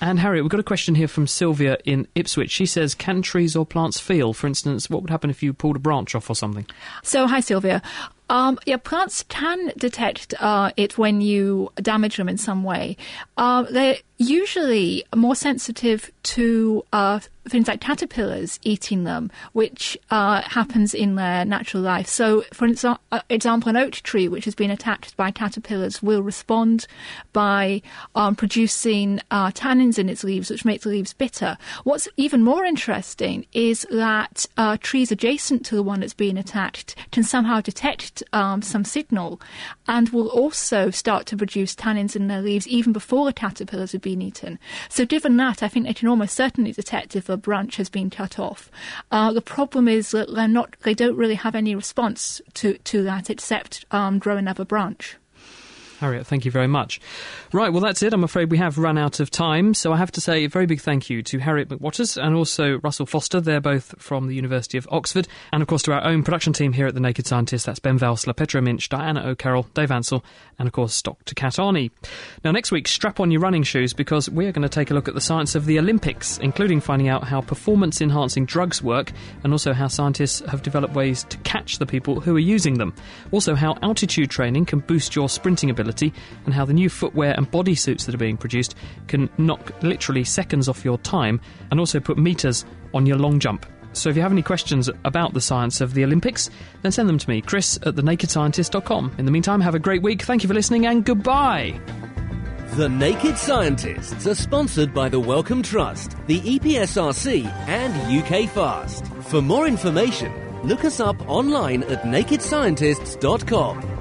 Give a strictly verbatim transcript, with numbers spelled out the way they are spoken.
And Harriet, we've got a question here from Sylvia in Ipswich. She says, can trees or plants feel? For instance, what would happen if you pulled a branch off or something? So, hi Sylvia. Um, yeah, plants can detect uh, it when you damage them in some way. Uh, they're usually more sensitive to uh, things like caterpillars eating them, which uh, happens in their natural life. So, for exa- uh, example, an oak tree which has been attacked by caterpillars will respond by um, producing uh, tannins in its leaves, which make the leaves bitter. What's even more interesting is that uh, trees adjacent to the one that's being attacked can somehow detect Um, some signal and will also start to produce tannins in their leaves even before the caterpillars have been eaten. So given that, I think they can almost certainly detect if a branch has been cut off. Uh, the problem is that they're not, they don't really have any response to, to that except um, grow another branch. Harriet, thank you very much. Right, well, that's it. I'm afraid we have run out of time, so I have to say a very big thank you to Harriet McWatters and also Russell Foster. They're both from the University of Oxford. And, of course, to our own production team here at The Naked Scientist. That's Ben Valsler, Petra Minch, Diana O'Carroll, Dave Ansell, and, of course, Doctor Kat Arney. Now, next week, strap on your running shoes because we're going to take a look at the science of the Olympics, including finding out how performance-enhancing drugs work and also how scientists have developed ways to catch the people who are using them. Also, how altitude training can boost your sprinting ability and how the new footwear and bodysuits that are being produced can knock literally seconds off your time and also put meters on your long jump. So if you have any questions about the science of the Olympics, then send them to me, Chris at the naked scientist dot com. In the meantime, have a great week. Thank you for listening and goodbye. The Naked Scientists are sponsored by the Wellcome Trust, the E P S R C and U K Fast. For more information, look us up online at naked scientists dot com.